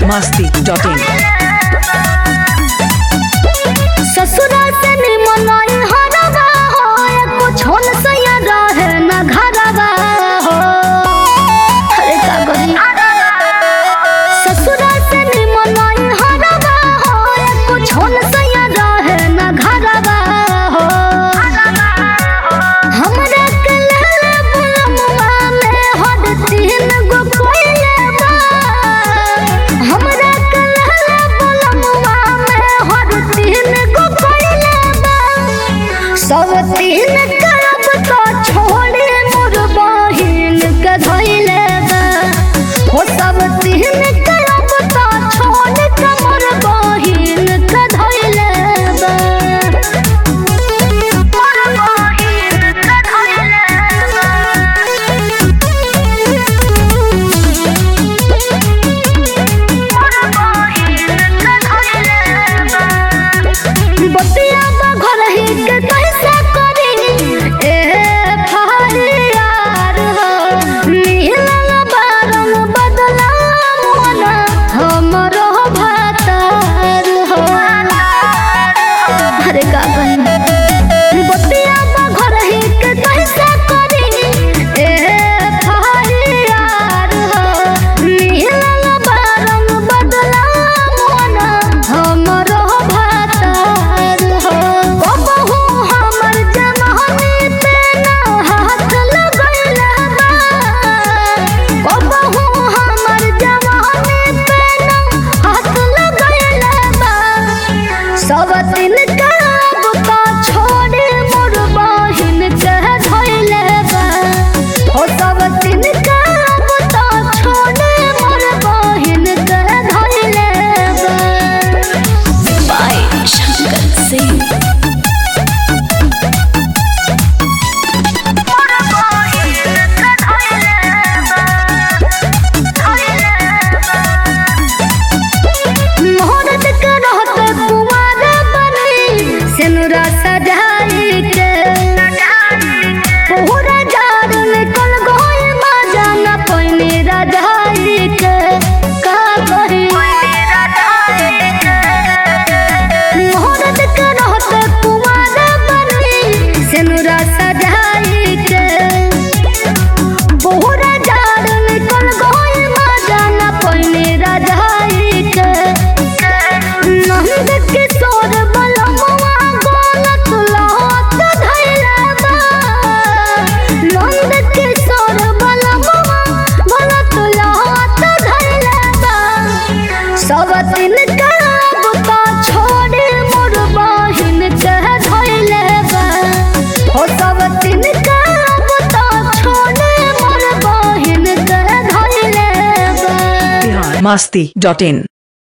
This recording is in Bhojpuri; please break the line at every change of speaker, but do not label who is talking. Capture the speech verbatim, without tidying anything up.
बिहार मस्ती डॉट इन।
ससुरा से निमन हरवा हो एको छोन सया रहे न घरवा हो। अरे का करी ससुरा से निमन हरवा हो एको छोन सया रहे न घरवा हो। हमरा के लहले बुलमुआ में हद तीन गो कोइले बा। हमरा के लहले बुलमुआ में हद तीन गो कोइले बा। सब तीन करब तो छोड़े मोर बहिन के धइले बा। हो सब तीन करब तो छोड़ के मोर बहिन के धइले बा। मोर बहिन के धइले बा। मोर बहिन के धइले बा। बतिया बा घर ही के कैसे करी ए फरियार हो। नीलल बारंग बदला मन हमरो भातार हो। अरे का कही बतिया बा घर ही के कैसे करी ए फरियार हो। नीलल बारंग बदला मन हमरो भातार हो। कबहू हमर जमानी पे ना हाथ लगैले बा। कबहू हमर जमानी पे ना हाथ लगैले बा। सब दिन करब तो छोड़े मोर बहिन के धइले बा। हो सब दिन करब तो छोड़े मोर बहिन के धइले बा। बाय शंकर सिंह। मोर बहिन के धइले बा। धइले बा। मोहरत के रहते कुंवर बनी सिनुरा सजाई के। पूरा जार निकल गई मजा न पैनी रजाई के। का कही मोहरत के रहते कुंवर बनी सिनुरा सजाई के। पूरा जार निकल गई मजा न पैनी रजाई के। नंद किशोर बलमुआ गलत लहत धइले बा। नंद किशोर बलमुआ गलत लहत धइले बा। सब दिन करब तो छोड़े मोर बहिन के धइले बा। हो सब दिन करब तो छोड़े मोर बहिन के धइले बा।
बिहार मस्ती डॉट इन।